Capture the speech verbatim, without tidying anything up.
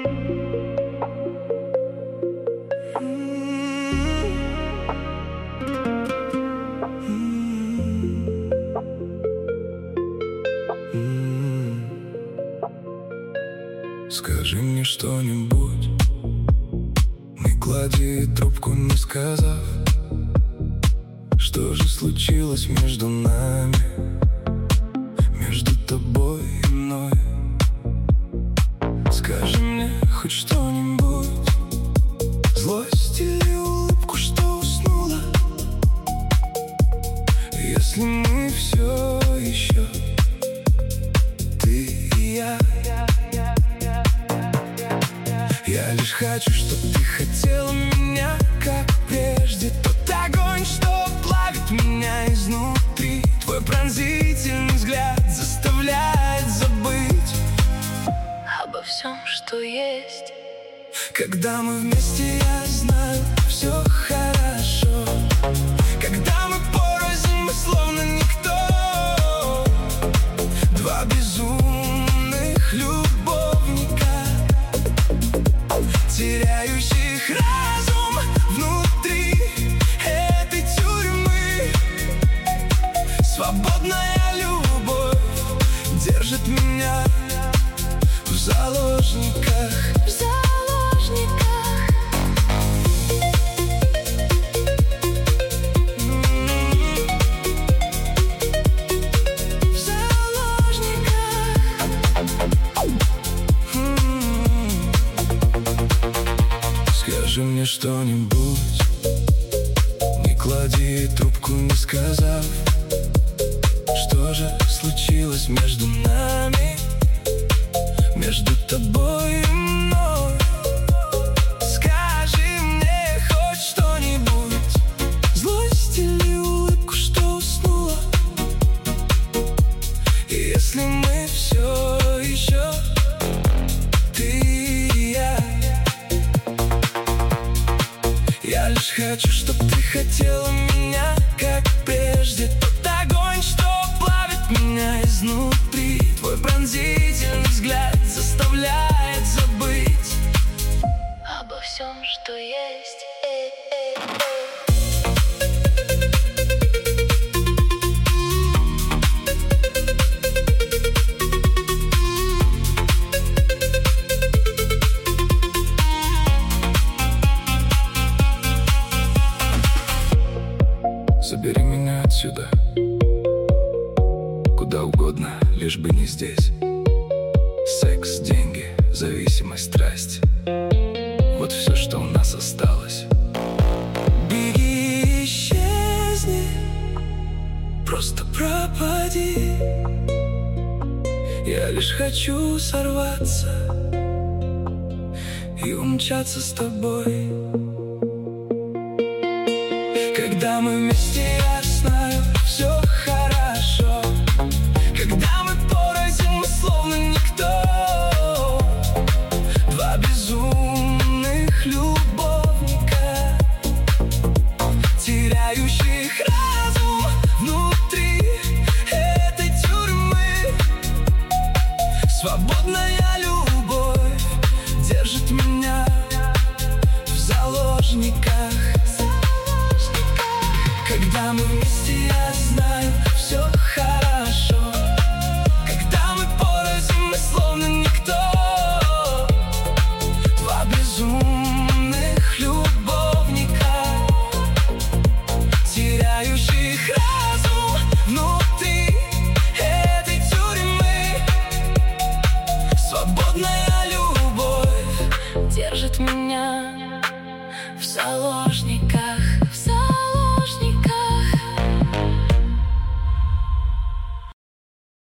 Скажи мне что-нибудь, не клади трубку, не сказав, что же случилось между нами, между тобой и мной. Скажи мне хоть что-нибудь, злость или улыбку, что уснула. Если мы все еще ты и я. Я лишь хочу, чтоб ты хотела меня, как прежде. Тот огонь, что плавит меня изнутри. Твой пронзительный взгляд заставляет забыть обо всем, что есть. Когда мы вместе, я знаю, все хорошо. Когда мы порознь, мы словно никто. Два безумных любовника, теряющих разум внутри этой тюрьмы. Свободная любовь держит меня в заложниках. В заложниках. В заложниках. Скажи мне что-нибудь, не клади трубку, не сказав, что же случилось между нами, между тобой и мной. Скажи мне хоть что-нибудь, злость или улыбку, что уснула. И если мы все еще ты и я. Я лишь хочу, чтоб ты хотела меня, как прежде. Тот огонь, что плавит меня изнутри. Твой пронзительный взгляд заставляет забыть Обо всем, что есть. Эй, эй, эй. Забери меня отсюда, куда угодно, лишь бы не здесь. Секс, деньги, зависимость, страсть — вот все, что у нас осталось. Беги, исчезни, просто пропади. Я лишь хочу сорваться и умчаться с тобой. Когда мы вместе, я знаю, все хорошо. Когда мы порознь, мы словно никто. Два безумных любовника, теряющих разум внутри этой тюрьмы. Свободная любовь держит меня в заложниках. Когда мы вместе, я знаю, все хорошо. Когда мы порознь, мы словно никто. Два безумных любовника, теряющих разум внутри этой тюрьмы. Свободная любовь Держит меня в заложниках.